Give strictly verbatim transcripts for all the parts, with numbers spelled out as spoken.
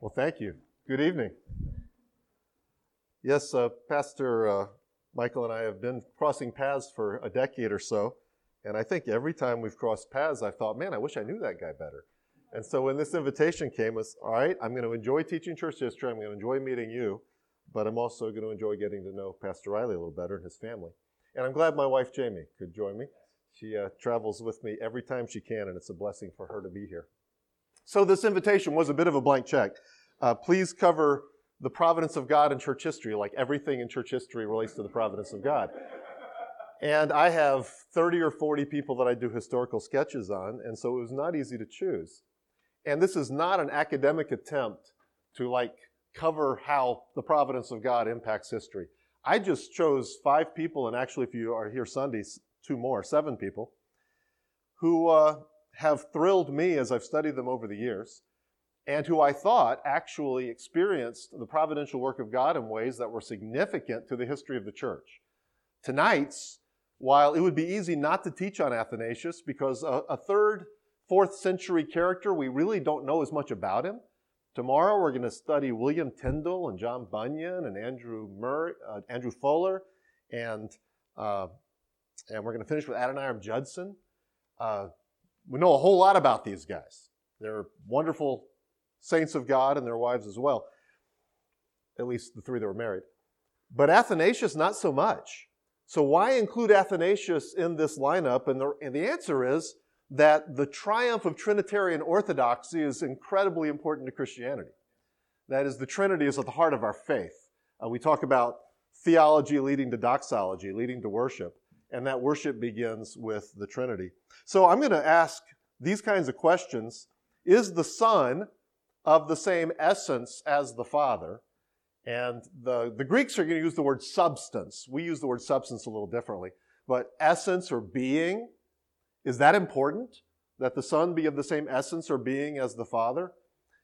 Well, thank you. Good evening. Yes, uh, Pastor uh, Michael and I have been crossing paths for a decade or so, and I think every time we've crossed paths, I've thought, man, I wish I knew that guy better. And so when this invitation came, it's, all right, I'm going to enjoy teaching church history, I'm going to enjoy meeting you, but I'm also going to enjoy getting to know Pastor Riley a little better and his family. And I'm glad my wife, Jamie, could join me. She uh, travels with me every time she can, and it's a blessing for her to be here. So this invitation was a bit of a blank check. Uh, please cover the providence of God in church history, like everything in church history relates to the providence of God. And I have thirty or forty people that I do historical sketches on, and so it was not easy to choose. And this is not an academic attempt to like cover how the providence of God impacts history. I just chose five people, and actually if you are here Sundays, two more, seven people, who uh, have thrilled me as I've studied them over the years, and who I thought actually experienced the providential work of God in ways that were significant to the history of the church. Tonight's, while it would be easy not to teach on Athanasius because a, a third, fourth century character, we really don't know as much about him. Tomorrow we're going to study William Tyndale and John Bunyan and Andrew Murray, uh, Andrew Fuller, and uh, and we're going to finish with Adoniram Judson. Uh, we know a whole lot about these guys. They're wonderful saints of God and their wives as well, at least the three that were married. But Athanasius, not so much. So why include Athanasius in this lineup? And the, and the answer is that the triumph of Trinitarian orthodoxy is incredibly important to Christianity. That is, the Trinity is at the heart of our faith. Uh, we talk about theology leading to doxology, leading to worship, and that worship begins with the Trinity. So I'm going to ask these kinds of questions. Is the Son of the same essence as the Father? And the, the Greeks are going to use the word substance. We use the word substance a little differently. But essence or being, is that important? That the Son be of the same essence or being as the Father?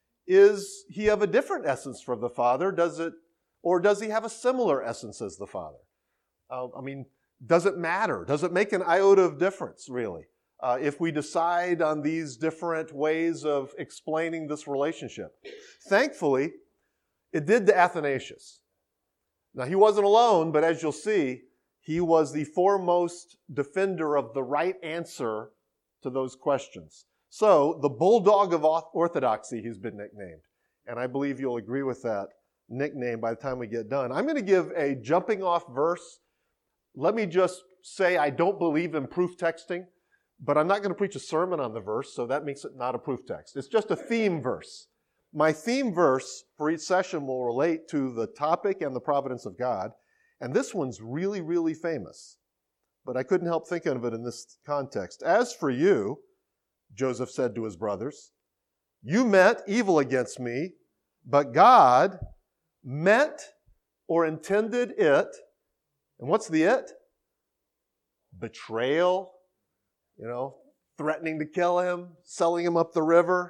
Is he of a different essence from the Father? Does it, or does he have a similar essence as the Father? Uh, I mean, does it matter? Does it make an iota of difference, really? Uh, if we decide on these different ways of explaining this relationship. Thankfully, it did to Athanasius. Now, he wasn't alone, but as you'll see, he was the foremost defender of the right answer to those questions. So, the bulldog of orthodoxy, he's been nicknamed. And I believe you'll agree with that nickname by the time we get done. I'm going to give a jumping off verse. Let me just say I don't believe in proof texting. But I'm not going to preach a sermon on the verse, so that makes it not a proof text. It's just a theme verse. My theme verse for each session will relate to the topic and the providence of God. And this one's really, really famous. But I couldn't help thinking of it in this context. As for you, Joseph said to his brothers, you meant evil against me, but God meant or intended it. And what's the it? Betrayal. You know, threatening to kill him, selling him up the river.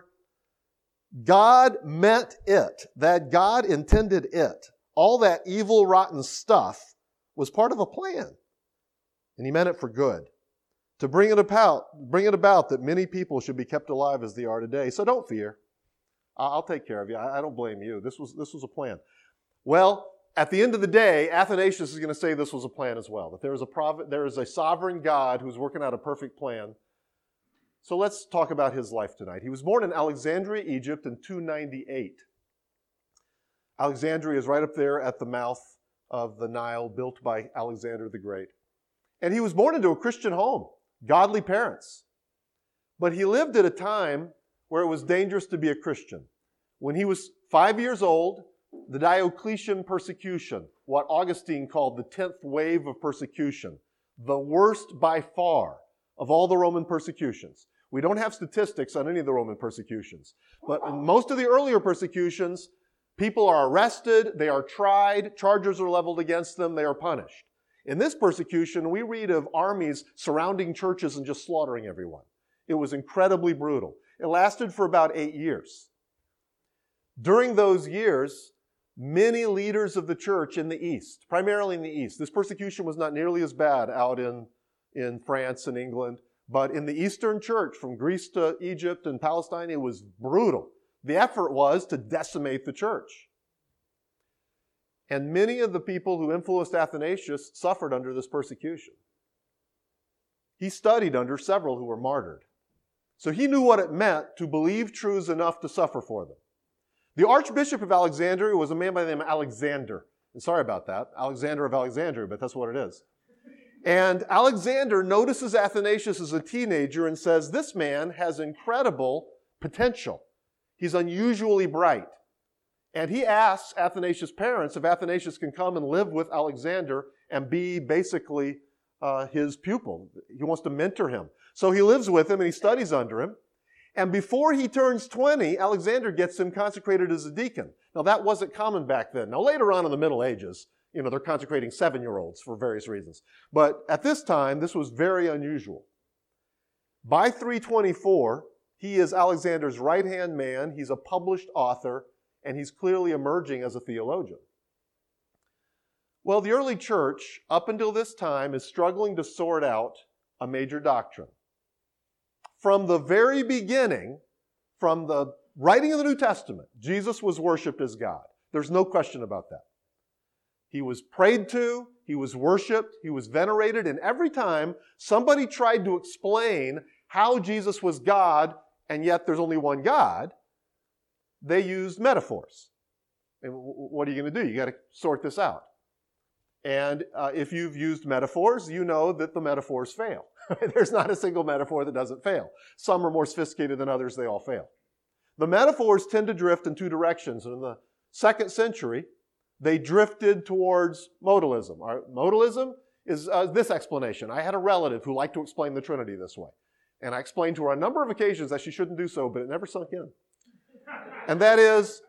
God meant it. That God intended it. All that evil, rotten stuff was part of a plan. And he meant it for good. To bring it about, bring it about that many people should be kept alive as they are today. So don't fear. I'll take care of you. I don't blame you. This was, this was a plan. Well, at the end of the day, Athanasius is going to say this was a plan as well, that there is a prov- there is a sovereign God who's working out a perfect plan. So let's talk about his life tonight. He was born in Alexandria, Egypt in two ninety-eight. Alexandria is right up there at the mouth of the Nile, built by Alexander the Great. And he was born into a Christian home, godly parents. But he lived at a time where it was dangerous to be a Christian. When he was five years old, the Diocletian persecution, what Augustine called the tenth wave of persecution, the worst by far of all the Roman persecutions. We don't have statistics on any of the Roman persecutions, but in most of the earlier persecutions, people are arrested, they are tried, charges are leveled against them, they are punished. In this persecution, we read of armies surrounding churches and just slaughtering everyone. It was incredibly brutal. It lasted for about eight years. During those years, many leaders of the church in the East, primarily in the East. This persecution was not nearly as bad out in, in France and England, but in the Eastern church, from Greece to Egypt and Palestine, it was brutal. The effort was to decimate the church. And many of the people who influenced Athanasius suffered under this persecution. He studied under several who were martyred. So he knew what it meant to believe truths enough to suffer for them. The Archbishop of Alexandria was a man by the name of Alexander. And sorry about that, Alexander of Alexandria, but that's what it is. And Alexander notices Athanasius as a teenager and says, this man has incredible potential. He's unusually bright. And he asks Athanasius' parents if Athanasius can come and live with Alexander and be basically uh, his pupil. He wants to mentor him. So he lives with him and he studies under him. And before he turns twenty, Alexander gets him consecrated as a deacon. Now that wasn't common back then. Now later on in the Middle Ages, you know, they're consecrating seven-year-olds for various reasons. But at this time, this was very unusual. By three twenty-four, he is Alexander's right-hand man. He's a published author, and he's clearly emerging as a theologian. Well, the early church, up until this time, is struggling to sort out a major doctrine. From the very beginning, from the writing of the New Testament, Jesus was worshiped as God. There's no question about that. He was prayed to, he was worshiped, he was venerated, and every time somebody tried to explain how Jesus was God, and yet there's only one God, they used metaphors. And what are you going to do? You got to sort this out. And uh, if you've used metaphors, you know that the metaphors fail. There's not a single metaphor that doesn't fail. Some are more sophisticated than others, they all fail. The metaphors tend to drift in two directions. And in the second century, they drifted towards modalism. Our, modalism is uh, this explanation. I had a relative who liked to explain the Trinity this way. And I explained to her on a number of occasions that she shouldn't do so, but it never sunk in. And that is,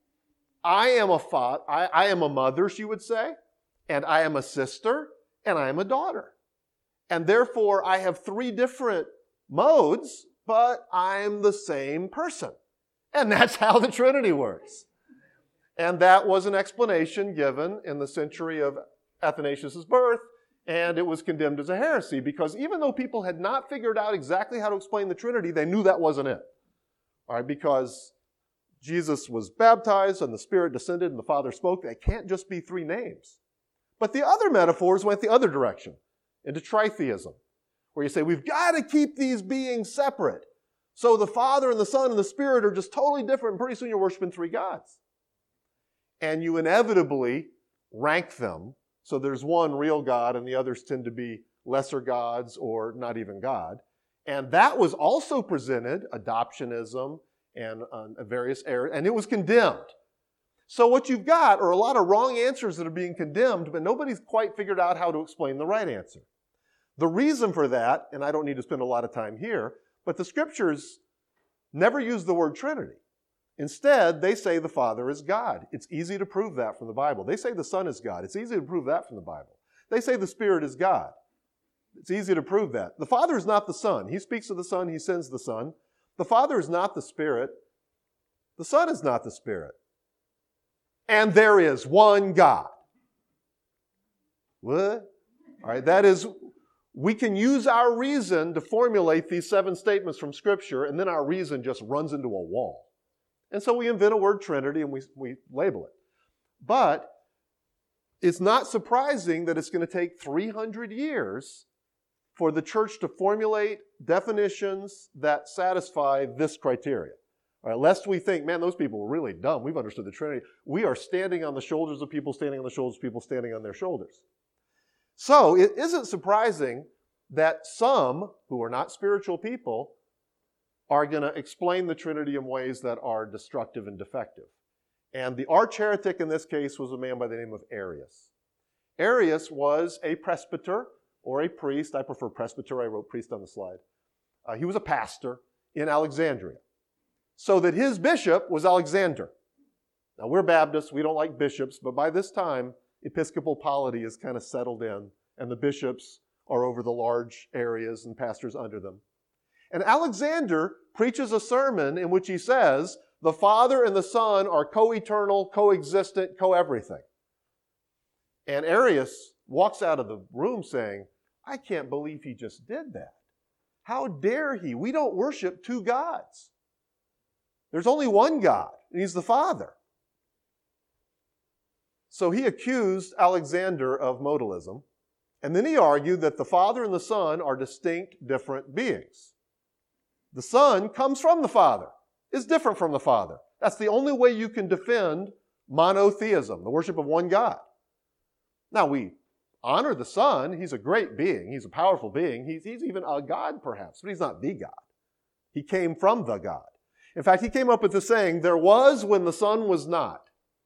I am a fa- I, I am a mother, she would say, and I am a sister, and I am a daughter. And therefore, I have three different modes, but I'm the same person. And that's how the Trinity works. And that was an explanation given in the century of Athanasius' birth, and it was condemned as a heresy because even though people had not figured out exactly how to explain the Trinity, they knew that wasn't it. All right, because Jesus was baptized and the Spirit descended and the Father spoke. They can't just be three names. But the other metaphors went the other direction, into tritheism, where you say, we've got to keep these beings separate. So the Father and the Son and the Spirit are just totally different, and pretty soon you're worshiping three gods. And you inevitably rank them. So there's one real God, and the others tend to be lesser gods or not even God. And that was also presented, adoptionism and uh, various errors, and it was condemned. So what you've got are a lot of wrong answers that are being condemned, but nobody's quite figured out how to explain the right answer. The reason for that, and I don't need to spend a lot of time here, but the scriptures never use the word Trinity. Instead, they say the Father is God. It's easy to prove that from the Bible. They say the Son is God. It's easy to prove that from the Bible. They say the Spirit is God. It's easy to prove that. The Father is not the Son. He speaks of the Son. He sends the Son. The Father is not the Spirit. The Son is not the Spirit. And there is one God. What? All right, that is, we can use our reason to formulate these seven statements from Scripture, and then our reason just runs into a wall. And so we invent a word Trinity and we, we label it. But it's not surprising that it's going to take three hundred years for the church to formulate definitions that satisfy this criteria. All right, lest we think, man, those people were really dumb. We've understood the Trinity. We are standing on the shoulders of people, standing on the shoulders of people, standing on their shoulders. So it isn't surprising that some who are not spiritual people are going to explain the Trinity in ways that are destructive and defective. And the arch heretic in this case was a man by the name of Arius. Arius was a presbyter or a priest. I prefer presbyter. I wrote priest on the slide. Uh, he was a pastor in Alexandria. So that his bishop was Alexander. Now we're Baptists. We don't like bishops. But by this time, episcopal polity is kind of settled in. And the bishops are over the large areas and pastors under them. And Alexander preaches a sermon in which he says, the Father and the Son are co-eternal, co-existent, co-everything. And Arius walks out of the room saying, I can't believe he just did that. How dare he? We don't worship two gods. There's only one God, and he's the Father. So he accused Alexander of modalism, and then he argued that the Father and the Son are distinct, different beings. The Son comes from the Father, is different from the Father. That's the only way you can defend monotheism, the worship of one God. Now, we honor the Son. He's a great being. He's a powerful being. He's, he's even a God, perhaps, but he's not the God. He came from the God. In fact, he came up with this saying, there was when the Son was not.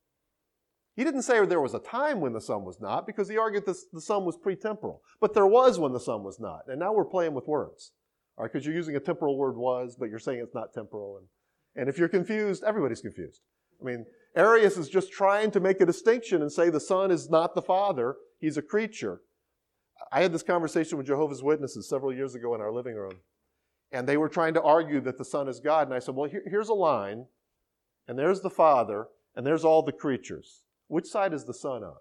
He didn't say there was a time when the Son was not, because he argued that the Son was pre-temporal. But there was when the Son was not. And now we're playing with words. All right, because you're using a temporal word was, but you're saying it's not temporal. And, and if you're confused, everybody's confused. I mean, Arius is just trying to make a distinction and say the Son is not the Father. He's a creature. I had this conversation with Jehovah's Witnesses several years ago in our living room. And they were trying to argue that the Son is God. And I said, well, here, here's a line. And there's the Father. And there's all the creatures. Which side is the Son on?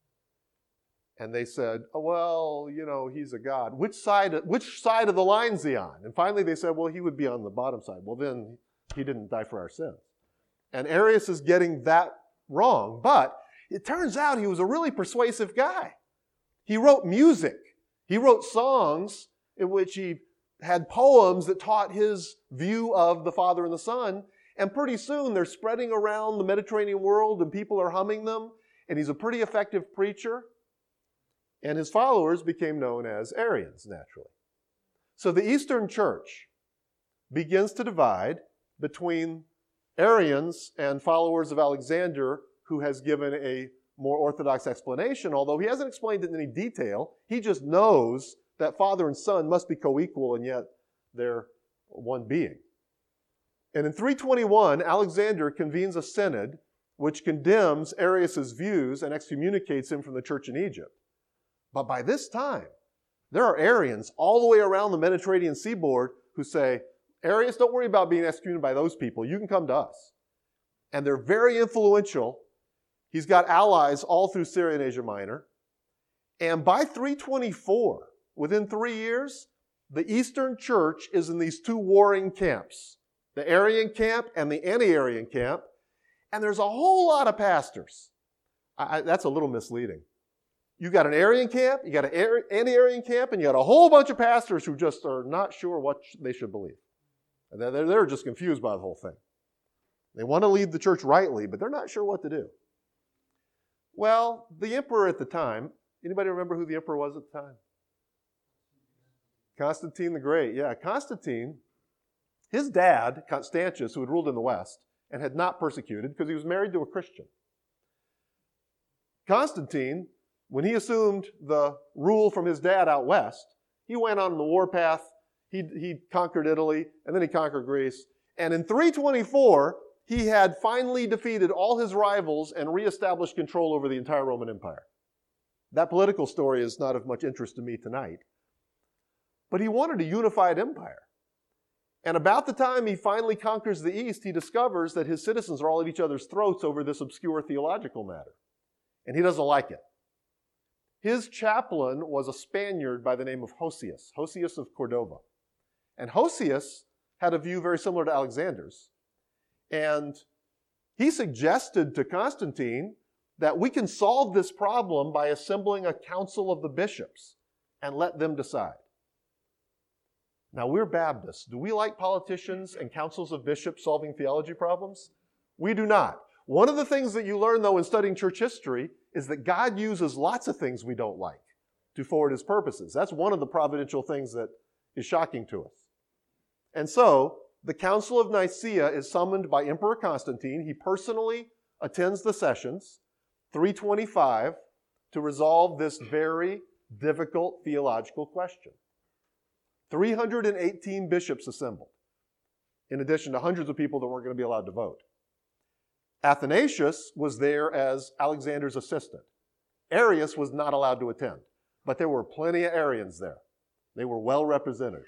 And they said, oh, well, you know, he's a God. Which side, which side of the line is he on? And finally they said, well, he would be on the bottom side. Well, then he didn't die for our sins. And Arius is getting that wrong. But it turns out he was a really persuasive guy. He wrote music. He wrote songs in which he had poems that taught his view of the Father and the Son. And pretty soon they're spreading around the Mediterranean world and people are humming them. And he's a pretty effective preacher. And his followers became known as Arians, naturally. So the Eastern Church begins to divide between Arians and followers of Alexander, who has given a more orthodox explanation, although he hasn't explained it in any detail. He just knows that Father and Son must be co-equal, and yet they're one being. And in three twenty-one, Alexander convenes a synod which condemns Arius' views and excommunicates him from the church in Egypt. But by this time, there are Arians all the way around the Mediterranean seaboard who say, Arius, don't worry about being excommunicated by those people. You can come to us. And they're very influential. He's got allies all through Syria and Asia Minor. And by three twenty-four, within three years, the Eastern Church is in these two warring camps, the Arian camp and the anti-Arian camp. And there's a whole lot of pastors. I, I, that's a little misleading. You got an Arian camp, you got an anti-Arian camp, and you got a whole bunch of pastors who just are not sure what they should believe. And they're, they're just confused by the whole thing. They want to lead the church rightly, but they're not sure what to do. Well, the emperor at the time, anybody remember who the emperor was at the time? Constantine the Great. Yeah, Constantine, his dad, Constantius, who had ruled in the West and had not persecuted because he was married to a Christian. Constantine, when he assumed the rule from his dad out west, he went on the warpath. He, he conquered Italy, and then he conquered Greece. And in three twenty-four, he had finally defeated all his rivals and reestablished control over the entire Roman Empire. That political story is not of much interest to me tonight. But he wanted a unified empire. And about the time he finally conquers the East, he discovers that his citizens are all at each other's throats over this obscure theological matter. And he doesn't like it. His chaplain was a Spaniard by the name of Hosius, Hosius of Cordova. And Hosius had a view very similar to Alexander's. And he suggested to Constantine that we can solve this problem by assembling a council of the bishops and let them decide. Now, we're Baptists. Do we like politicians and councils of bishops solving theology problems? We do not. One of the things that you learn, though, in studying church history is that God uses lots of things we don't like to forward his purposes. That's one of the providential things that is shocking to us. And so, the Council of Nicaea is summoned by Emperor Constantine. He personally attends the sessions, three twenty-five, to resolve this very difficult theological question. three hundred eighteen bishops assembled, in addition to hundreds of people that weren't going to be allowed to vote. Athanasius was there as Alexander's assistant. Arius was not allowed to attend, but there were plenty of Arians there. They were well represented.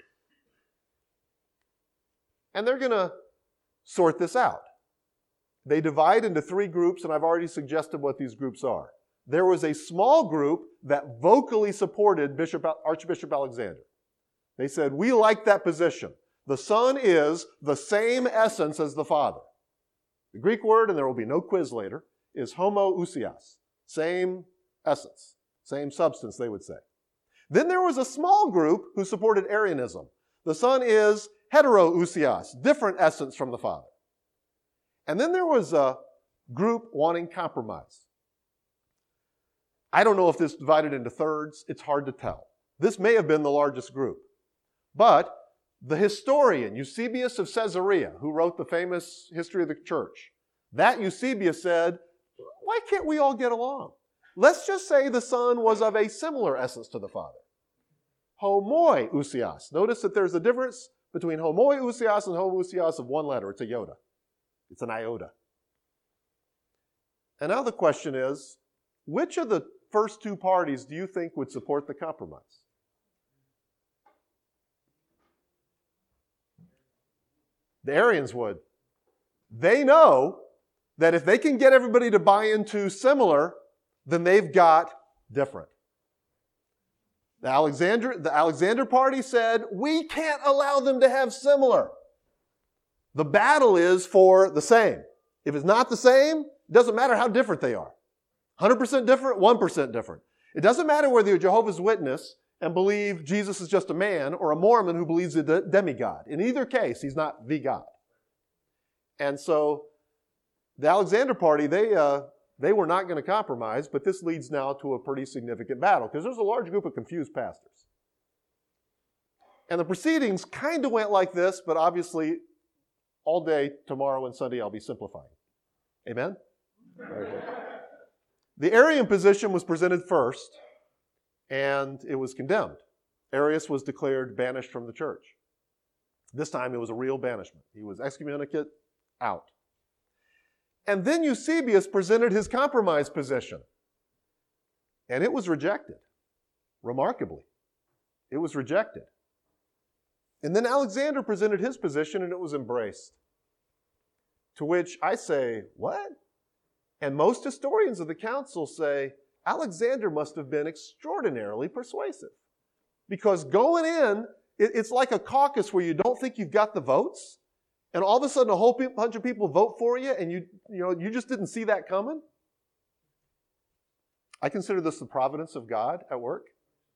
And they're going to sort this out. They divide into three groups, and I've already suggested what these groups are. There was a small group that vocally supported Bishop, Archbishop Alexander. They said, we like that position. The Son is the same essence as the Father. The Greek word, and there will be no quiz later, is homoousios. Same essence, same substance, they would say. Then there was a small group who supported Arianism. The Son is heterousios, different essence from the Father. And then there was a group wanting compromise. I don't know if this divided into thirds. It's hard to tell. This may have been the largest group. But the historian, Eusebius of Caesarea, who wrote the famous History of the Church, that Eusebius said, why can't we all get along? Let's just say the Son was of a similar essence to the Father. Homoiousios. Notice that there's a difference between homoiousios and homoousios of one letter. It's a iota. It's an iota. And now the question is, which of the first two parties do you think would support the compromise? The Arians would. They know that if they can get everybody to buy into similar, then they've got different. The Alexander, the Alexander party said, we can't allow them to have similar. The battle is for the same. If it's not the same, it doesn't matter how different they are. one hundred percent different, one percent different. It doesn't matter whether you're a Jehovah's Witness and believe Jesus is just a man, or a Mormon who believes he's a demigod. In either case, he's not the God. And so the Alexander party, they, uh, they were not going to compromise, but this leads now to a pretty significant battle, because there's a large group of confused pastors. And the proceedings kind of went like this, but obviously all day, tomorrow and Sunday, I'll be simplifying. Amen? Very good. The Arian position was presented first, and it was condemned. Arius was declared banished from the church. This time it was a real banishment. He was excommunicate, out. And then Eusebius presented his compromise position, and it was rejected, remarkably. It was rejected. And then Alexander presented his position, and it was embraced. To which I say, what? And most historians of the council say, Alexander must have been extraordinarily persuasive. Because going in, it's like a caucus where you don't think you've got the votes, and all of a sudden a whole bunch of people vote for you, and you, you know, you just didn't see that coming. I consider this the providence of God at work,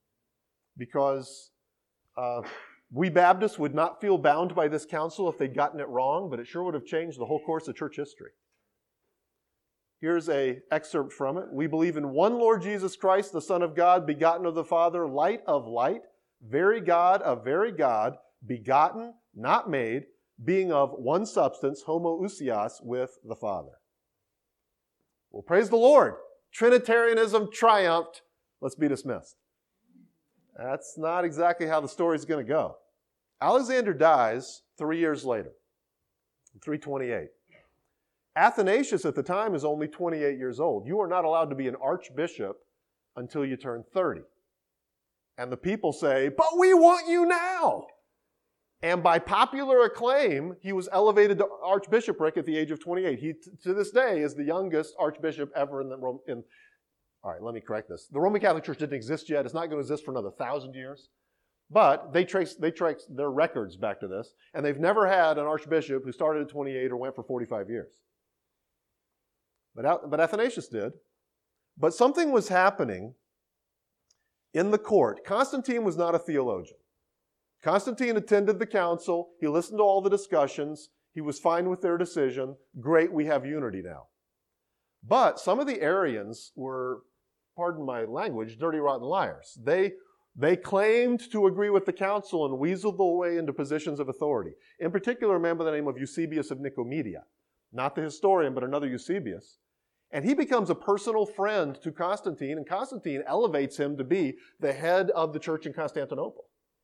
because uh, we Baptists would not feel bound by this council if they'd gotten it wrong, but it sure would have changed the whole course of church history. Here's an excerpt from it. We believe in one Lord Jesus Christ, the Son of God, begotten of the Father, light of light, very God of very God, begotten, not made, being of one substance, homoousios, with the Father. Well, praise the Lord. Trinitarianism triumphed. Let's be dismissed. That's not exactly how the story's going to go. Alexander dies three years later, three twenty-eight. Athanasius at the time is only twenty-eight years old. You are not allowed to be an archbishop until you turn thirty. And the people say, but we want you now. And by popular acclaim, he was elevated to archbishopric at the age of twenty-eight. He, t- to this day, is the youngest archbishop ever in the Rome. In, all right, let me correct this. The Roman Catholic Church didn't exist yet. It's not going to exist for another thousand years. But they trace, they trace their records back to this. And they've never had an archbishop who started at twenty-eight or went for forty-five years. But, but Athanasius did. But something was happening in the court. Constantine was not a theologian. Constantine attended the council. He listened to all the discussions. He was fine with their decision. Great, we have unity now. But some of the Arians were, pardon my language, dirty, rotten liars. They, they claimed to agree with the council and weaseled their way into positions of authority. In particular, a man by the name of Eusebius of Nicomedia. Not the historian, but another Eusebius. And he becomes a personal friend to Constantine, and Constantine elevates him to be the head of the church in Constantinople.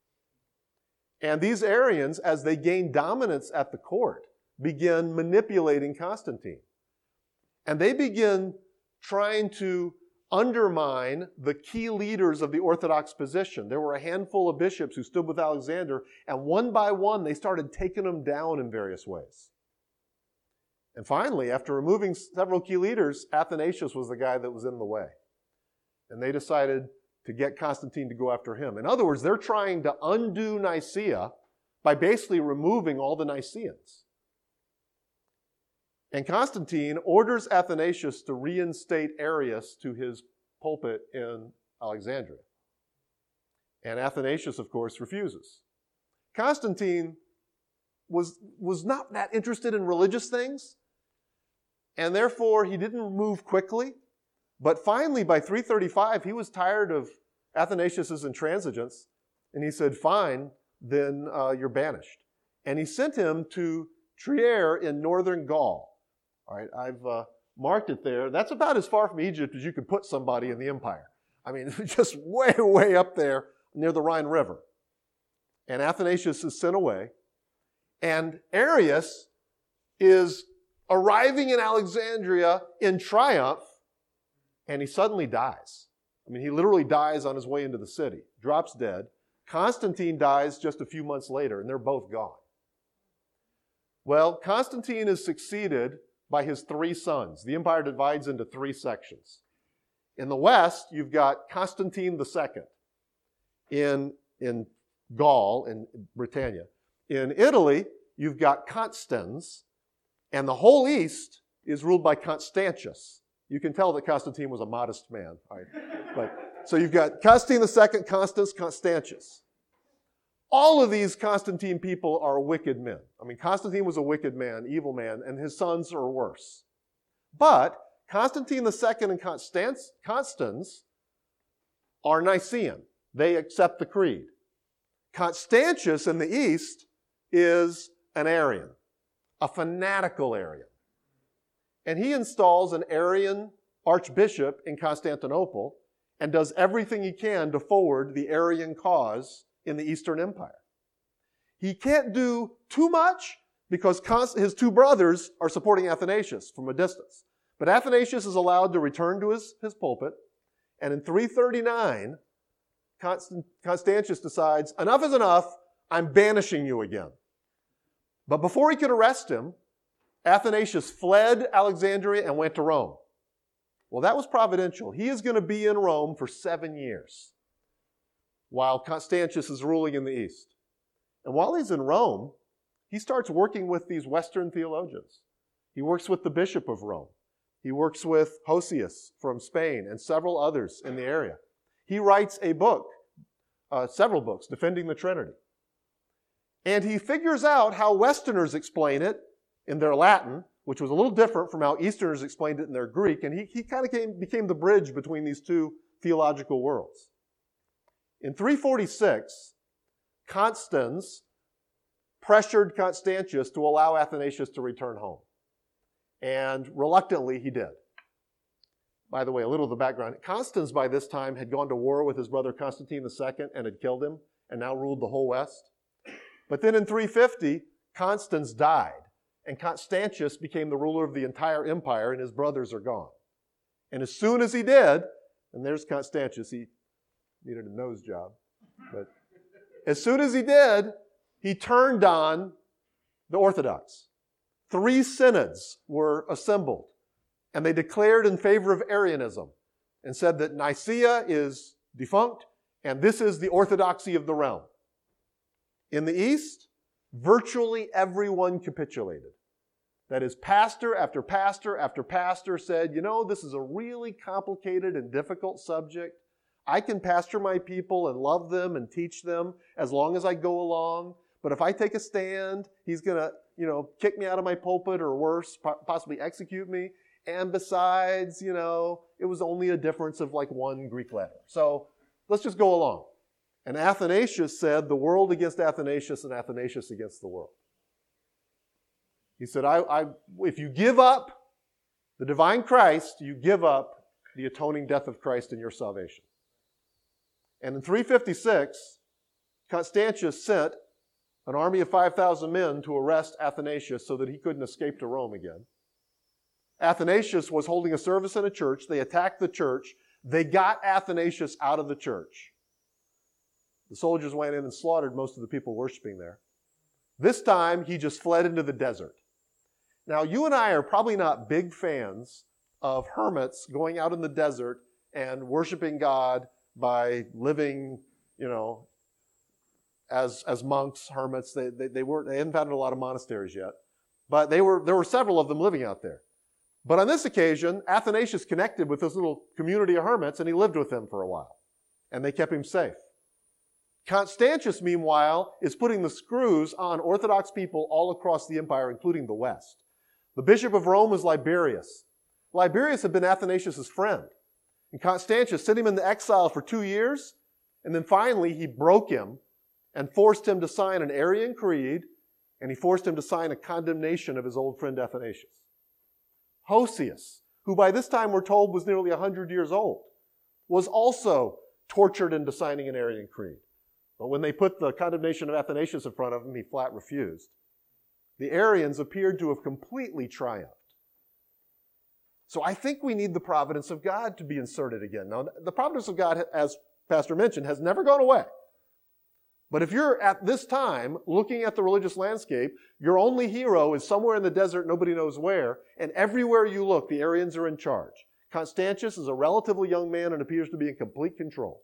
And these Arians, as they gain dominance at the court, begin manipulating Constantine. And they begin trying to undermine the key leaders of the Orthodox position. There were a handful of bishops who stood with Alexander, and one by one, they started taking them down in various ways. And finally, after removing several key leaders, Athanasius was the guy that was in the way. And they decided to get Constantine to go after him. In other words, they're trying to undo Nicaea by basically removing all the Nicaeans. And Constantine orders Athanasius to reinstate Arius to his pulpit in Alexandria. And Athanasius, of course, refuses. Constantine was, was not that interested in religious things, and therefore he didn't move quickly. But finally, by three thirty-five, he was tired of Athanasius' intransigence, and he said, fine, then uh, you're banished. And he sent him to Trier in northern Gaul. All right, I've uh, marked it there. That's about as far from Egypt as you could put somebody in the empire. I mean, just way, way up there near the Rhine River. And Athanasius is sent away. And Arius is arriving in Alexandria in triumph, and he suddenly dies. I mean, he literally dies on his way into the city, drops dead. Constantine dies just a few months later, and they're both gone. Well, Constantine is succeeded by his three sons. The empire divides into three sections. In the west, you've got Constantine the Second in, in Gaul, in Britannia. In Italy, you've got Constans, and the whole east is ruled by Constantius. You can tell that Constantine was a modest man. All right? But, so you've got Constantine the Second, Constans, Constantius. All of these Constantine people are wicked men. I mean, Constantine was a wicked man, evil man, and his sons are worse. But Constantine the Second and Constans, Constans are Nicene. They accept the creed. Constantius in the east is an Arian, a fanatical Arian. And he installs an Arian archbishop in Constantinople and does everything he can to forward the Arian cause in the Eastern Empire. He can't do too much because his two brothers are supporting Athanasius from a distance. But Athanasius is allowed to return to his, his pulpit, and in three thirty-nine, Constant, Constantius decides, enough is enough, I'm banishing you again. But before he could arrest him, Athanasius fled Alexandria and went to Rome. Well, that was providential. He is going to be in Rome for seven years while Constantius is ruling in the east. And while he's in Rome, he starts working with these Western theologians. He works with the bishop of Rome. He works with Hosius from Spain and several others in the area. He writes a book, uh, several books, defending the Trinity. And he figures out how Westerners explain it in their Latin, which was a little different from how Easterners explained it in their Greek. And he, he kind of came, became the bridge between these two theological worlds. In three forty-six, Constans pressured Constantius to allow Athanasius to return home. And reluctantly, he did. By the way, a little of the background. Constans, by this time, had gone to war with his brother Constantine the Second and had killed him and now ruled the whole West. But then in three fifty, Constans died, and Constantius became the ruler of the entire empire, and his brothers are gone. And as soon as he did, and there's Constantius, he needed a nose job, but as soon as he did, he turned on the Orthodox. Three synods were assembled, and they declared in favor of Arianism and said that Nicaea is defunct, and this is the orthodoxy of the realm. In the East, virtually everyone capitulated. That is, pastor after pastor after pastor said, you know, this is a really complicated and difficult subject. I can pastor my people and love them and teach them as long as I go along. But if I take a stand, he's going to, you know, kick me out of my pulpit or worse, possibly execute me. And besides, you know, it was only a difference of like one Greek letter. So let's just go along. And Athanasius said, the world against Athanasius and Athanasius against the world. He said, I, I, if you give up the divine Christ, you give up the atoning death of Christ in your salvation. And in three fifty-six, Constantius sent an army of five thousand men to arrest Athanasius so that he couldn't escape to Rome again. Athanasius was holding a service in a church. They attacked the church. They got Athanasius out of the church. The soldiers went in and slaughtered most of the people worshiping there. This time, he just fled into the desert. Now, you and I are probably not big fans of hermits going out in the desert and worshiping God by living, you know, as, as monks, hermits. They, they, they, weren't, they hadn't founded a lot of monasteries yet. But they were, there were several of them living out there. But on this occasion, Athanasius connected with this little community of hermits, and he lived with them for a while. And they kept him safe. Constantius, meanwhile, is putting the screws on Orthodox people all across the empire, including the West. The Bishop of Rome was Liberius. Liberius had been Athanasius' friend. And Constantius sent him into exile for two years, and then finally he broke him and forced him to sign an Arian creed, and he forced him to sign a condemnation of his old friend Athanasius. Hosius, who by this time we're told was nearly one hundred years old, was also tortured into signing an Arian creed. But when they put the condemnation of Athanasius in front of him, he flat refused. The Arians appeared to have completely triumphed. So I think we need the providence of God to be inserted again. Now, the providence of God, as Pastor mentioned, has never gone away. But if you're at this time looking at the religious landscape, your only hero is somewhere in the desert, nobody knows where, and everywhere you look, the Arians are in charge. Constantius is a relatively young man and appears to be in complete control.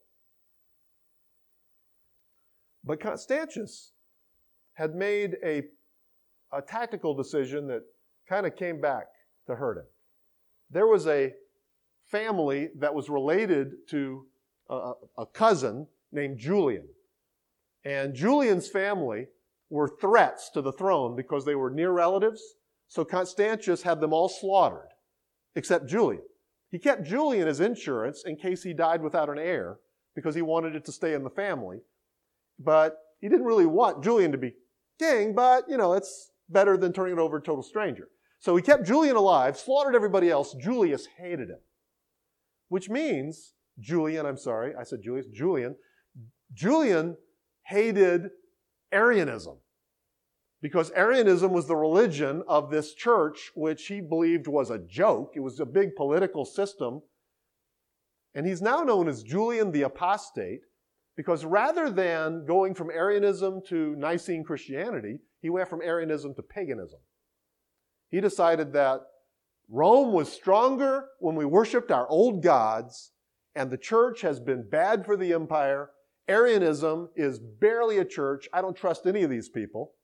But Constantius had made a, a tactical decision that kind of came back to hurt him. There was a family that was related to a, a cousin named Julian. And Julian's family were threats to the throne because they were near relatives. So Constantius had them all slaughtered, except Julian. He kept Julian as insurance in case he died without an heir because he wanted it to stay in the family. But he didn't really want Julian to be king, but, you know, it's better than turning it over to a total stranger. So he kept Julian alive, slaughtered everybody else. Julius hated him. Which means, Julian, I'm sorry, I said Julius, Julian. Julian hated Arianism. Because Arianism was the religion of this church, which he believed was a joke. It was a big political system. And he's now known as Julian the Apostate, because rather than going from Arianism to Nicene Christianity, he went from Arianism to paganism. He decided that Rome was stronger when we worshiped our old gods, and the church has been bad for the empire. Arianism is barely a church. I don't trust any of these people.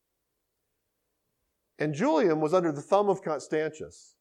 And Julian was under the thumb of Constantius.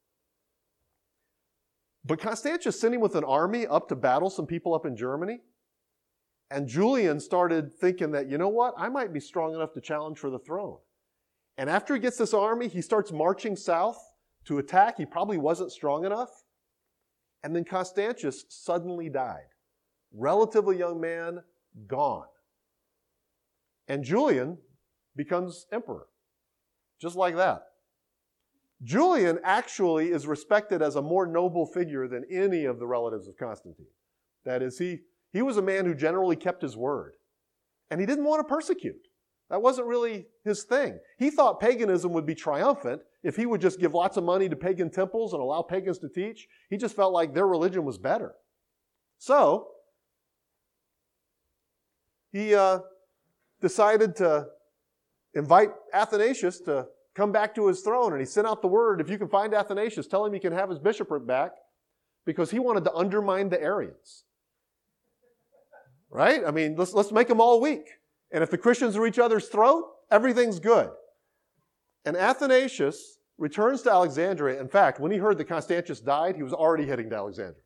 But Constantius sent him with an army up to battle some people up in Germany. And Julian started thinking that, you know what, I might be strong enough to challenge for the throne. And after he gets this army, he starts marching south to attack. He probably wasn't strong enough. And then Constantius suddenly died. Relatively young man, gone. And Julian becomes emperor. Just like that. Julian actually is respected as a more noble figure than any of the relatives of Constantine. That is, he, he was a man who generally kept his word. And he didn't want to persecute. That wasn't really his thing. He thought paganism would be triumphant if he would just give lots of money to pagan temples and allow pagans to teach. He just felt like their religion was better. So, he uh, decided to invite Athanasius to come back to his throne, and he sent out the word, if you can find Athanasius, tell him he can have his bishopric back, because he wanted to undermine the Arians. Right? I mean, let's, let's make them all weak. And if the Christians are each other's throat, everything's good. And Athanasius returns to Alexandria. In fact, when he heard that Constantius died, he was already heading to Alexandria.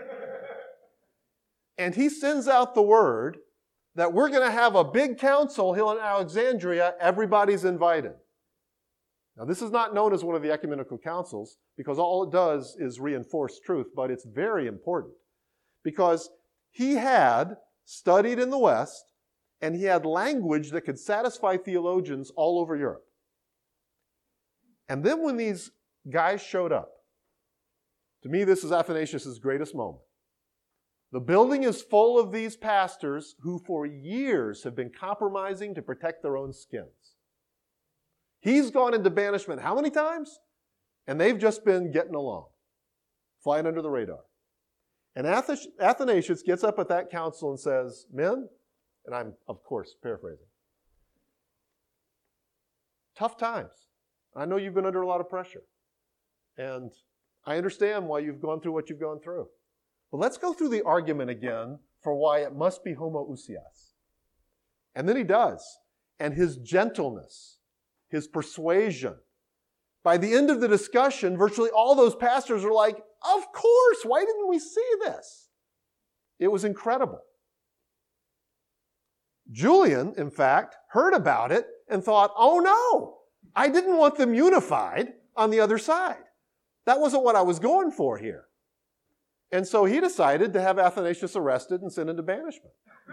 And he sends out the word that we're going to have a big council here in Alexandria. Everybody's invited. Now, this is not known as one of the ecumenical councils because all it does is reinforce truth, but it's very important because he had studied in the West and he had language that could satisfy theologians all over Europe. And then when these guys showed up, to me, this is Athanasius' greatest moment. The building is full of these pastors who for years have been compromising to protect their own skins. He's gone into banishment how many times? And they've just been getting along, flying under the radar. And Athanasius gets up at that council and says, men, and I'm, of course, paraphrasing, tough times. I know you've been under a lot of pressure. And I understand why you've gone through what you've gone through. But let's go through the argument again for why it must be homoousios. And then he does. And his gentleness, his persuasion. By the end of the discussion, virtually all those pastors are like, of course, why didn't we see this? It was incredible. Julian, in fact, heard about it and thought, oh no, I didn't want them unified on the other side. That wasn't what I was going for here. And so he decided to have Athanasius arrested and sent into banishment.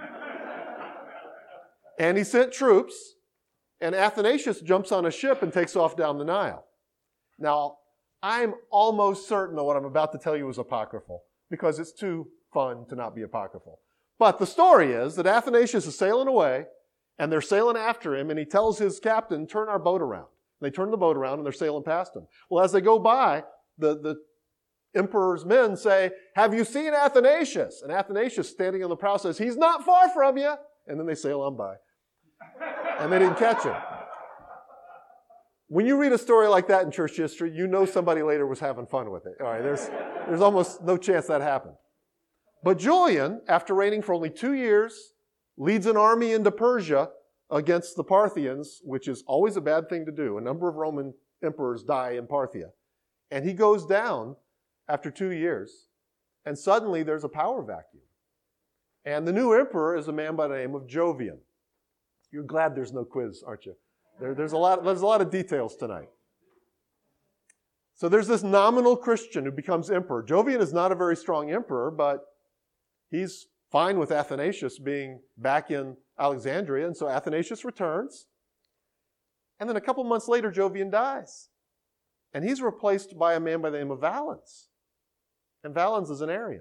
And he sent troops, and Athanasius jumps on a ship and takes off down the Nile. Now, I'm almost certain that what I'm about to tell you is apocryphal, because it's too fun to not be apocryphal. But the story is that Athanasius is sailing away, and they're sailing after him, and he tells his captain, turn our boat around. They turn the boat around, and they're sailing past him. Well, as they go by, the, the emperor's men say, have you seen Athanasius? And Athanasius, standing on the prow, says, he's not far from you. And then they sail on by. And they didn't catch him. When you read a story like that in church history, you know somebody later was having fun with it. All right, there's, there's almost no chance that happened. But Julian, after reigning for only two years, leads an army into Persia against the Parthians, which is always a bad thing to do. A number of Roman emperors die in Parthia. And he goes down after two years, and suddenly there's a power vacuum. And the new emperor is a man by the name of Jovian. You're glad there's no quiz, aren't you? There, there's, a lot, there's a lot of details tonight. So there's this nominal Christian who becomes emperor. Jovian is not a very strong emperor, but he's fine with Athanasius being back in Alexandria, and so Athanasius returns. And then a couple months later, Jovian dies. And he's replaced by a man by the name of Valens. And Valens is an Arian.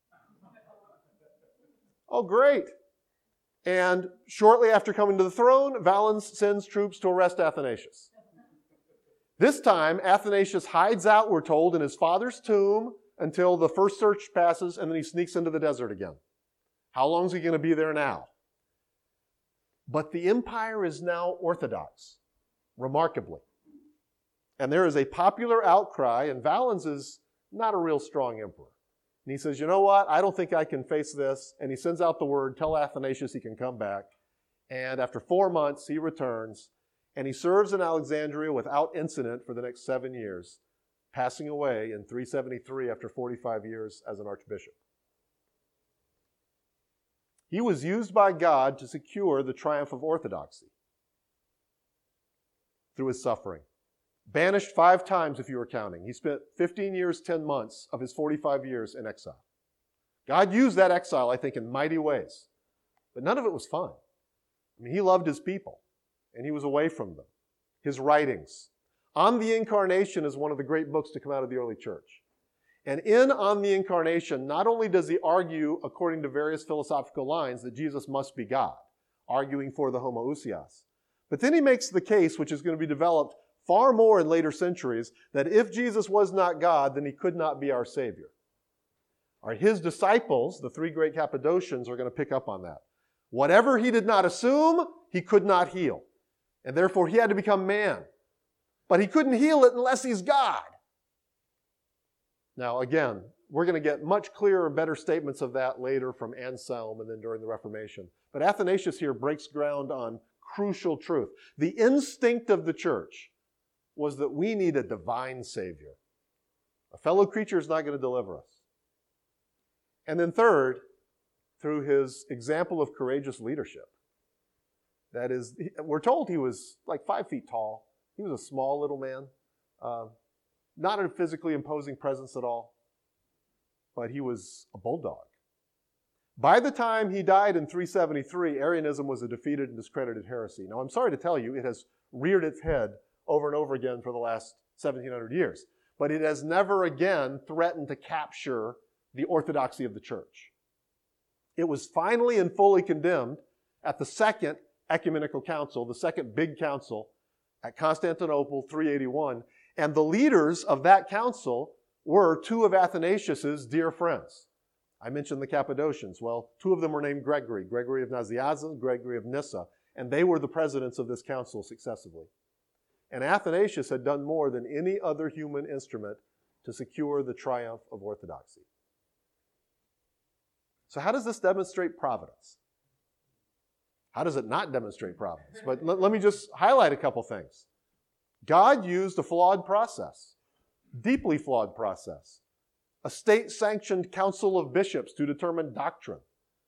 Oh, great. And shortly after coming to the throne, Valens sends troops to arrest Athanasius. This time, Athanasius hides out, we're told, in his father's tomb until the first search passes, and then he sneaks into the desert again. How long is he going to be there now? But the empire is now Orthodox, remarkably. And there is a popular outcry, and Valens is not a real strong emperor. And he says, you know what? I don't think I can face this. And he sends out the word, tell Athanasius he can come back. And after four months, he returns, and he serves in Alexandria without incident for the next seven years, passing away in three seventy-three after forty-five years as an archbishop. He was used by God to secure the triumph of orthodoxy through his suffering. Banished five times, if you were counting. He spent fifteen years, ten months of his forty-five years in exile. God used that exile, I think, in mighty ways. But none of it was fun. I mean, he loved his people, and he was away from them. His writings. On the Incarnation is one of the great books to come out of the early church. And in On the Incarnation, not only does he argue, according to various philosophical lines, that Jesus must be God, arguing for the homoousios, but then he makes the case, which is going to be developed far more in later centuries, that if Jesus was not God, then he could not be our Savior. All right, his disciples, the three great Cappadocians, are going to pick up on that. Whatever he did not assume, he could not heal. And therefore, he had to become man. But he couldn't heal it unless he's God. Now, again, we're going to get much clearer and better statements of that later from Anselm and then during the Reformation. But Athanasius here breaks ground on crucial truth. The instinct of the church was that we need a divine Savior. A fellow creature is not going to deliver us. And then third, through his example of courageous leadership. That is, we're told he was like five feet tall. He was a small little man. Uh, not a physically imposing presence at all. But he was a bulldog. By the time he died in three seventy-three, Arianism was a defeated and discredited heresy. Now, I'm sorry to tell you, it has reared its head over and over again for the last seventeen hundred years. But it has never again threatened to capture the orthodoxy of the church. It was finally and fully condemned at the Second Ecumenical Council, the second big council at Constantinople, three eighty-one. And the leaders of that council were two of Athanasius' dear friends. I mentioned the Cappadocians. Well, two of them were named Gregory, Gregory of Nazianzus, Gregory of Nyssa, and they were the presidents of this council successively. And Athanasius had done more than any other human instrument to secure the triumph of orthodoxy. So how does this demonstrate providence? How How does it not demonstrate providence? But let, let me just highlight a couple things. God used a flawed process, deeply flawed process, a state-sanctioned council of bishops to determine doctrine.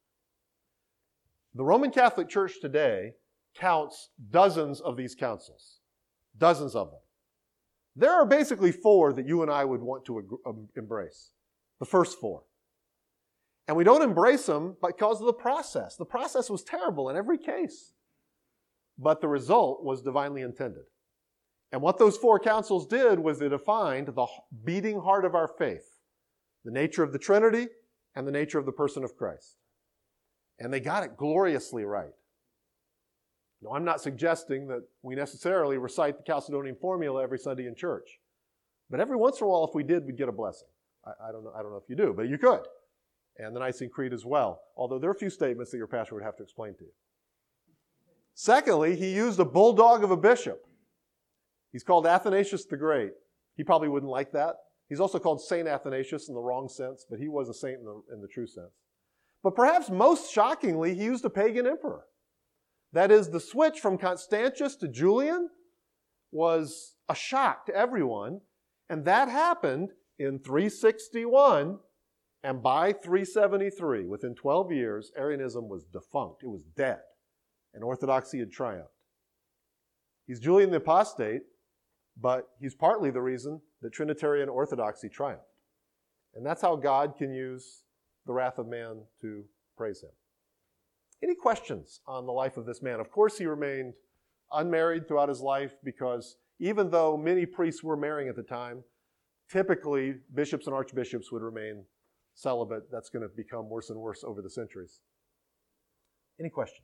The Roman Catholic Church today counts dozens of these councils, dozens of them. There are basically four that you and I would want to ag- embrace, the first four. And we don't embrace them because of the process. The process was terrible in every case. But the result was divinely intended. And what those four councils did was they defined the beating heart of our faith, the nature of the Trinity and the nature of the person of Christ. And they got it gloriously right. Now, I'm not suggesting that we necessarily recite the Chalcedonian formula every Sunday in church. But every once in a while, if we did, we'd get a blessing. I, I don't know, I don't know if you do, but you could. And the Nicene Creed as well. Although there are a few statements that your pastor would have to explain to you. Secondly, he used a bulldog of a bishop. He's called Athanasius the Great. He probably wouldn't like that. He's also called Saint Athanasius in the wrong sense, but he was a saint in the, in the true sense. But perhaps most shockingly, he used a pagan emperor. That is, the switch from Constantius to Julian was a shock to everyone, and that happened in three sixty-one, and by three seventy-three, within twelve years, Arianism was defunct. It was dead, and Orthodoxy had triumphed. He's Julian the Apostate, but he's partly the reason that Trinitarian Orthodoxy triumphed. And that's how God can use the wrath of man to praise him. Any questions on the life of this man? Of course, he remained unmarried throughout his life because even though many priests were marrying at the time, typically bishops and archbishops would remain celibate. That's going to become worse and worse over the centuries. Any questions?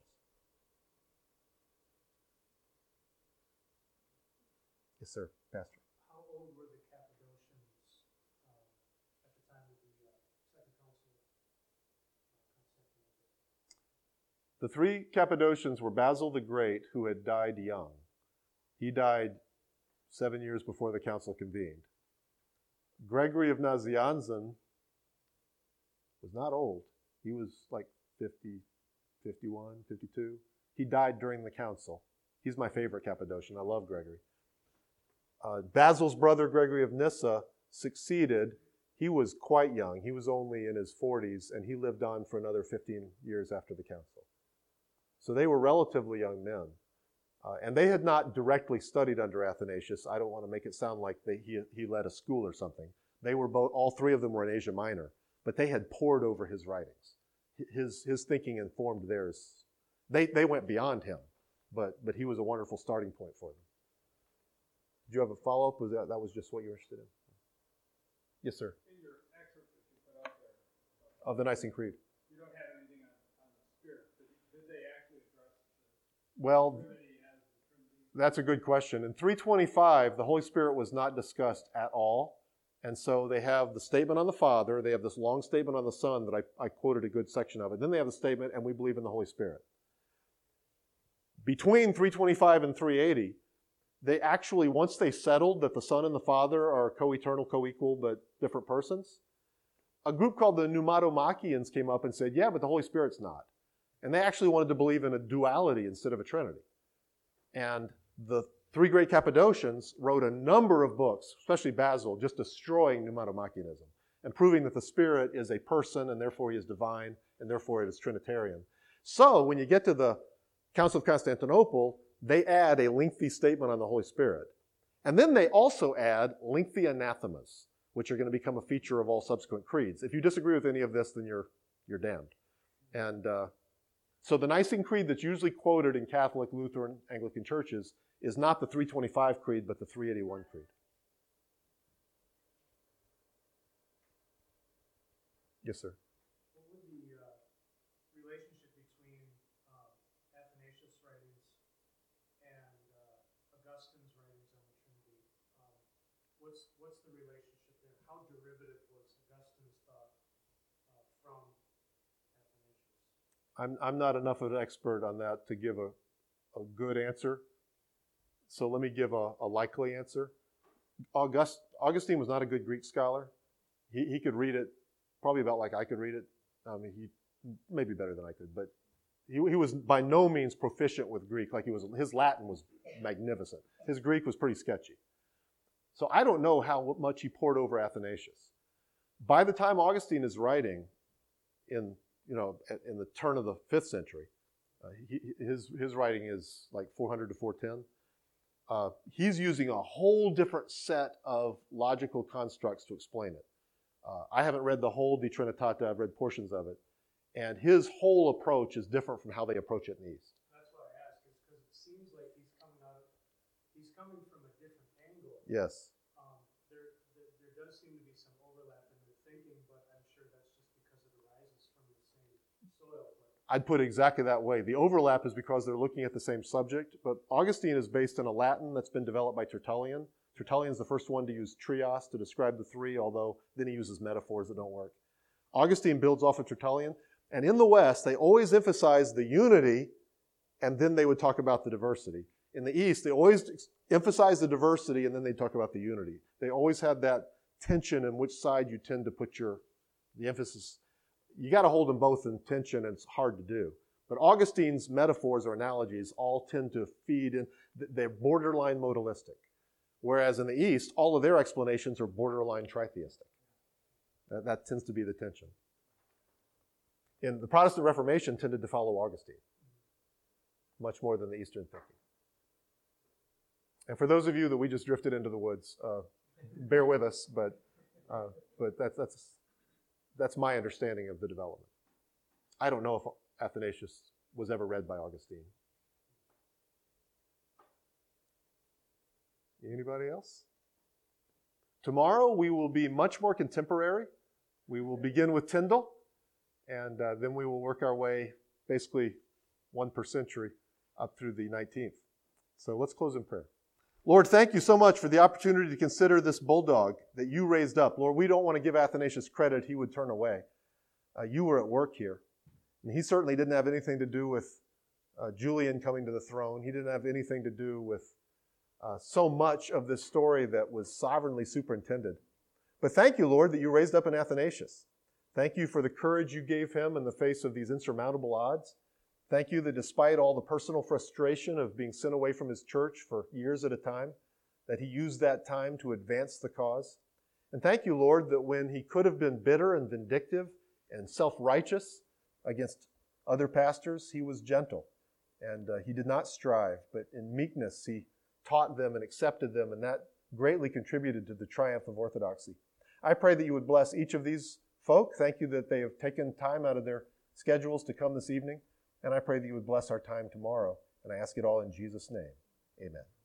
Yes, sir, Pastor. How old were the Cappadocians uh, at the time of the uh, Second Council of Constantinople? The three Cappadocians were Basil the Great, who had died young. He died seven years before the council convened. Gregory of Nazianzen was not old. He was like fifty, fifty-one, fifty-two. He died during the council. He's my favorite Cappadocian. I love Gregory. Uh, Basil's brother, Gregory of Nyssa, succeeded. He was quite young. He was only in his forties, and he lived on for another fifteen years after the council. So they were relatively young men. Uh, and they had not directly studied under Athanasius. I don't want to make it sound like they, he, he led a school or something. They were both, all three of them were in Asia Minor, but they had pored over his writings. His, his thinking informed theirs. They, they went beyond him, but, but he was a wonderful starting point for them. Did you have a follow-up? Was that, that was just what you were interested in? Yes, sir. In your excerpt that you put out there, Of the Nicene Creed. you don't have anything on, on the Spirit. Did, did they actually address the Well, Trinity as the Trinity? that's a good question. In three twenty-five, the Holy Spirit was not discussed at all. And so they have the statement on the Father. They have this long statement on the Son that I, I quoted a good section of it. Then they have the statement, and we believe in the Holy Spirit. Between three twenty-five and three eighty, they actually, once they settled that the Son and the Father are co-eternal, co-equal, but different persons, a group called the Pneumatomachans came up and said, yeah, but the Holy Spirit's not. And they actually wanted to believe in a duality instead of a trinity. And the three great Cappadocians wrote a number of books, especially Basil, just destroying Pneumatomachionism and proving that the Spirit is a person and therefore he is divine and therefore it is Trinitarian. So when you get to the Council of Constantinople, they add a lengthy statement on the Holy Spirit. And then they also add lengthy anathemas, which are going to become a feature of all subsequent creeds. If you disagree with any of this, then you're, you're damned. And uh, so the Nicene Creed that's usually quoted in Catholic, Lutheran, Anglican churches is not the three twenty-five Creed, but the three eighty-one Creed. Yes, sir. What would the uh, relationship between um, Athanasius' writings and uh, Augustine's writings on the Trinity? Um, what's what's the relationship there? How derivative was Augustine's thought uh, from Athanasius? I'm, I'm not enough of an expert on that to give a, a good answer. So let me give a, a likely answer. August, Augustine was not a good Greek scholar. He, he could read it probably about like I could read it. I mean, he maybe better than I could, but he, he was by no means proficient with Greek. Like he was, his Latin was magnificent. His Greek was pretty sketchy. So I don't know how much he poured over Athanasius. By the time Augustine is writing in, you know, in the turn of the fifth century, uh, he, his, his writing is like four hundred to four ten. Uh, he's using a whole different set of logical constructs to explain it. Uh, I haven't read the whole De Trinitate, I've read portions of it. And his whole approach is different from how they approach it in the East. That's why I asked, is because it seems like he's coming out of, he's coming from a different angle. Yes. Um, there, there, there does seem to be some overlap in their thinking, but I'm sure that's just because it arises from the same soil. But I'd put it exactly that way. The overlap is because they're looking at the same subject, but Augustine is based in a Latin that's been developed by Tertullian. Tertullian's the first one to use trios to describe the three, although then he uses metaphors that don't work. Augustine builds off of Tertullian, and in the West, they always emphasize the unity, and then they would talk about the diversity. In the East, they always emphasize the diversity, and then they talk about the unity. They always had that tension in which side you tend to put your, the emphasis. You got to hold them both in tension, and it's hard to do. But Augustine's metaphors or analogies all tend to feed in, they're borderline modalistic. Whereas in the East, all of their explanations are borderline tritheistic. That, that tends to be the tension. And the Protestant Reformation tended to follow Augustine much more than the Eastern thinking. And for those of you that we just drifted into the woods, uh, bear with us, but uh, but that, that's that's my understanding of the development. I don't know if Athanasius was ever read by Augustine. Anybody else? Tomorrow we will be much more contemporary. We will begin with Tyndale, and uh, then we will work our way basically one per century up through the nineteenth. So let's close in prayer. Lord, thank you so much for the opportunity to consider this bulldog that you raised up. Lord, we don't want to give Athanasius credit he would turn away. Uh, you were at work here. And he certainly didn't have anything to do with uh, Julian coming to the throne. He didn't have anything to do with Uh, so much of this story that was sovereignly superintended. But thank you, Lord, that you raised up an Athanasius. Thank you for the courage you gave him in the face of these insurmountable odds. Thank you that despite all the personal frustration of being sent away from his church for years at a time, that he used that time to advance the cause. And thank you, Lord, that when he could have been bitter and vindictive and self-righteous against other pastors, he was gentle. And uh, he did not strive, but in meekness he taught them and accepted them, and that greatly contributed to the triumph of orthodoxy. I pray that you would bless each of these folk. Thank you that they have taken time out of their schedules to come this evening, and I pray that you would bless our time tomorrow, and I ask it all in Jesus' name. Amen.